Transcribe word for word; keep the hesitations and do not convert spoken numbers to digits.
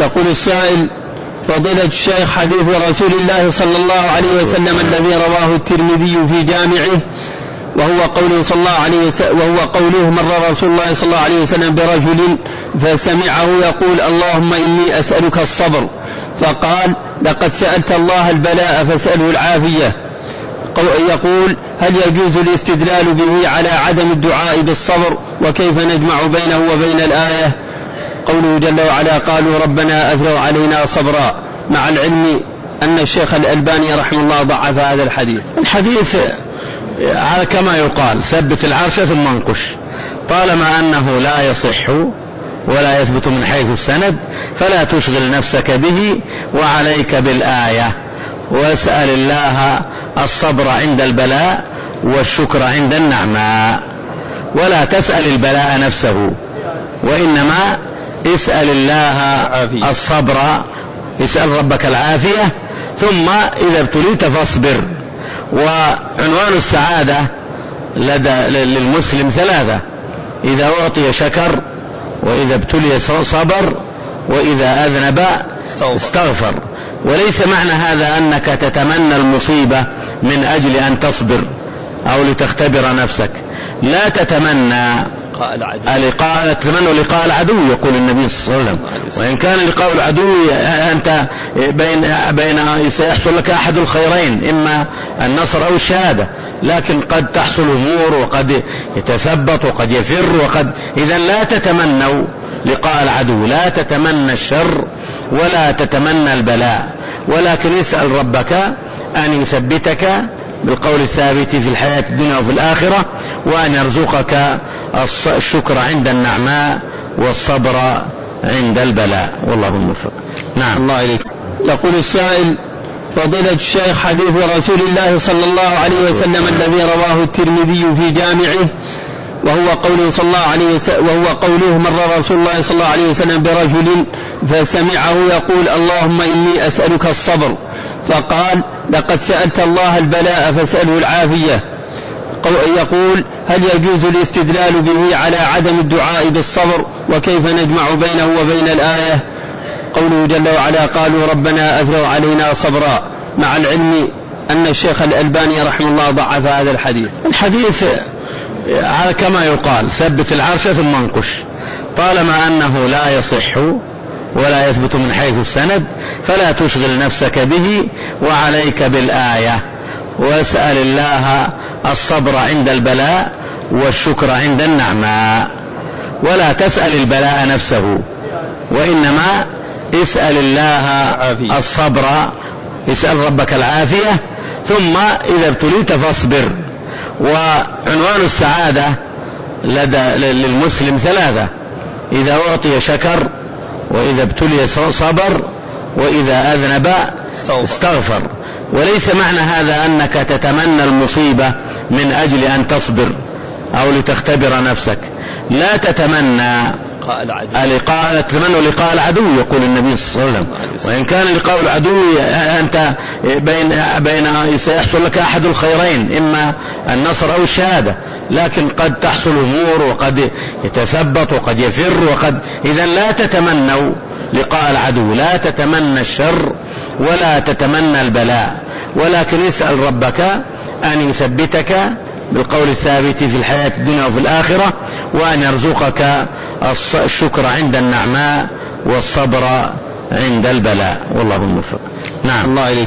يقول السائل: فضيلة الشيخ، حديث رسول الله صلى الله عليه وسلم الذي رواه الترمذي في جامعه وهو قوله صلى الله عليه وسلم وهو قوله: مر رسول الله صلى الله عليه وسلم برجل فسمعه يقول: اللهم إني أسألك الصبر، فقال: لقد سألت الله البلاء فاسأله العافية. يقول: هل يجوز الاستدلال به على عدم الدعاء بالصبر؟ وكيف نجمع بينه وبين الآية قوله جل وعلا: قالوا ربنا أفرغ علينا صبرا، مع العلم أن الشيخ الألباني رحمه الله ضعف هذا الحديث. الحديث كما يقال: ثبت العرش ثم انقش، طالما أنه لا يصح ولا يثبت من حيث السند فلا تشغل نفسك به، وعليك بالآية، واسأل الله الصبر عند البلاء والشكر عند النعماء، ولا تسأل البلاء نفسه، وإنما اسأل الله الصبر، اسأل ربك العافية، ثم إذا ابتليت فاصبر. وعنوان السعادة لدى للمسلم ثلاثة: إذا أعطي شكر، وإذا ابتلي صبر، وإذا أذنب استغفر. وليس معنى هذا أنك تتمنى المصيبة من أجل أن تصبر أو لتختبر نفسك، لا تتمنى لقاء تتمنى لقاء العدو، يقول النبي صلى الله عليه وسلم. وإن كان لقاء العدو أنت بين بين سيحصل لك أحد الخيرين، إما النصر أو الشهادة، لكن قد تحصل أمور وقد يتثبط وقد يفر وقد إذا لا تتمنوا لقاء العدو، لا تتمنى الشر ولا تتمنى البلاء، ولكن اسأل ربك أن يثبتك بالقول الثابت في الحياة الدنيا وفي الآخرة، وأن يرزقك الشكر عند النعماء والصبر عند البلاء، والله الموفق. نعم. الله عليك. يقول السائل: فضيلة الشيخ، حديث رسول الله صلى الله عليه وسلم الذي رواه الترمذي في جامعه وهو قوله صلى الله عليه وسلم وهو قوله: مر رسول الله صلى الله عليه وسلم برجل فسمعه يقول: اللهم إني أسألك الصبر، فقال: لقد سألت الله البلاء فاسأله العافية. يقول: هل يجوز الاستدلال به على عدم الدعاء بالصبر؟ وكيف نجمع بينه وبين الآية قوله جل وعلا: قالوا ربنا أفرغ علينا صبرا، مع العلم أن الشيخ الألباني رحمه الله ضعف هذا الحديث. الحديث كما يقال: ثبت العرش ثم انقش، طالما أنه لا يصح ولا يثبت من حيث السند فلا تشغل نفسك به، وعليك بالآية، واسأل الله الصبر عند البلاء والشكر عند النعماء، ولا تسأل البلاء نفسه، وإنما اسأل الله الصبر، اسأل ربك العافية، ثم إذا ابتليت فاصبر. وعنوان السعادة لدى للمسلم ثلاثة: إذا أعطي شكر، وإذا ابتلي صبر، وإذا أذنب استغفر. وليس معنى هذا أنك تتمنى المصيبة من أجل أن تصبر أو لتختبر نفسك، لا تتمنى لقاء تتمنى لقاء العدو، يقول النبي صلى الله عليه وسلم. وإن كان لقاء العدو أنت بين بين سيحصل لك أحد الخيرين، إما النصر أو الشهادة، لكن قد تحصل أمور وقد يتثبط وقد يفر وقد إذا لا تتمنوا لقاء العدو، لا تتمنى الشر ولا تتمنى البلاء، ولكن اسأل ربك أن يثبتك بالقول الثابت في الحياة الدنيا وفي الآخرة، وأن يرزقك الشكر عند النعماء والصبر عند البلاء، والله الموفق. نعم. الله عليك.